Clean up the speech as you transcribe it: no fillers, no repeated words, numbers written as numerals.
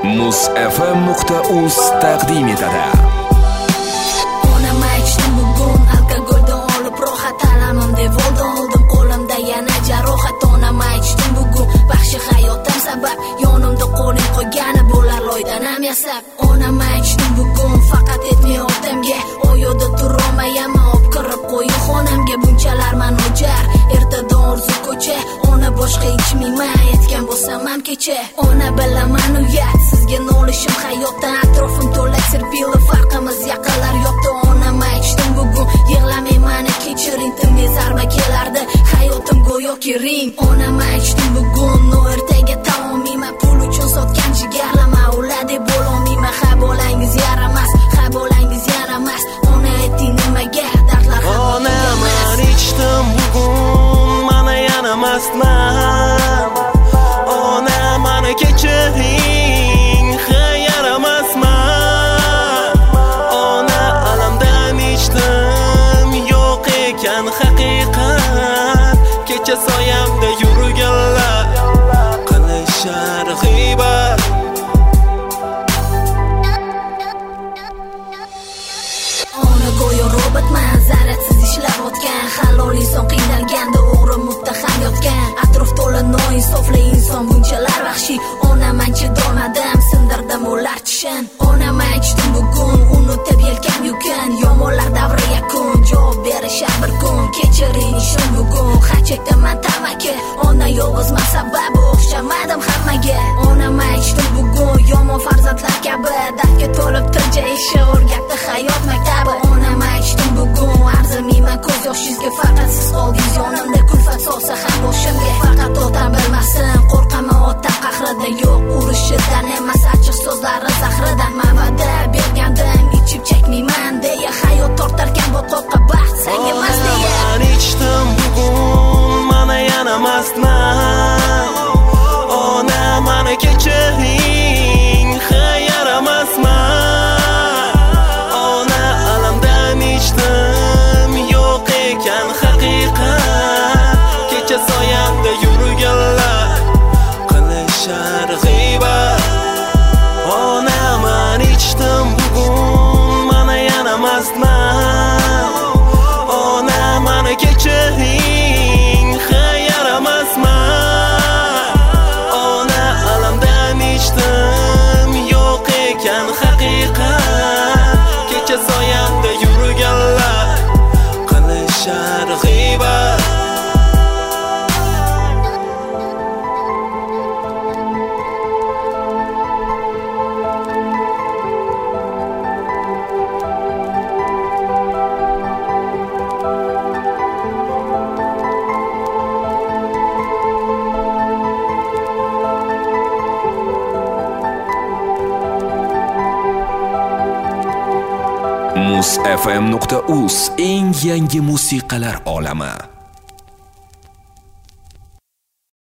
Muz.fm.uz taqdim etadi. Onam aytishdi bugun alkogoldan olib rohat alamim deb oldim qo'limda yana jarohat. Onam aytishdi bugun baxshi hayotim sabab yonimda qo'ling qo'ygani bo'lar loydan ham yasab. Onam aytishdi bugun faqat etmay otamga oyoqda turolmayman olib kirib qo'ying xonamga bunchalar man o'jar ertadan orzu ko'cha. Ona boshqa ichmayman aytgan bo'lsam ham kecha. Ona bilaman uyat sizga nolishim hayotdan atrofim to'la sirpili farqimiz yaqinlar yo'qdi. Onam aytishdim bugun yig'lamay mani kechiring timga zarba kelardi hayotim go'yoki ring. Onam aytishdim bugun no ertaga taomiyman pul uchun sotgan jigarlama ular deb bo'lolmayman. Ha bolangiz yaramas ha bolangiz yaramas. Ona ayting nimaga dardlar onam aytishdim bugun mana yaramasman. Ona mani kechiring ha yaramasman. Ona alamdan ichdim yo'q ekan haqiqat. Kecha soyamda yurganlar qilishar g'iybat. Ona go'yo robotman zaratsiz ishlab o'tgan. Halol inson qiynalganda o'g'ri muttaham yotgan. Atrof to'la noinsofli inson bunchalar vahshiy. Onam chidolmadim sindirdim ular tishin. Onam aytishdim bugun unutib yelkam yukin. Yomonlar davri yakun javob berishar bir kun. Kechiring ishim bugun ha chekdaman tamaki. Ona yolg'izman sababi o'xshamadim hammaga. Onam aytishdim bugun yomon farzandlar kabi dardga to'lib turja ishi o'rgatdi hayot maktabi. Onam aytishdim bugun arzimayman ko'z yoshingizga faqat siz qoldingiz yonimda. Kulfat solsa ham boshimga faqat otam bilmasin. Qo'rqaman ota qahrida yo'q urushidan emas achchiq so'zlari zahridan. Mavada bergandim ichib chekmayman deya hayot tortarkan botqoqqa baxt sang emas deya. Onam ichdim bugun mana yaramasman. Ona mani kechiring ha yaramasman. Ona alamdan ichdim yo'q ekan haqiqat. Kecha soyamda yurganlar qilishar g'iybat. Ona mani ichdim bugun mana yaramasman. Ona mani kechiring ha yaramasman. Ona alamdan ichdim yo'q ekan haqiqat. Kecha soyamda yurganlar qilishar g'iybat. Muz.fm.uz eng yangi musiqalar olami.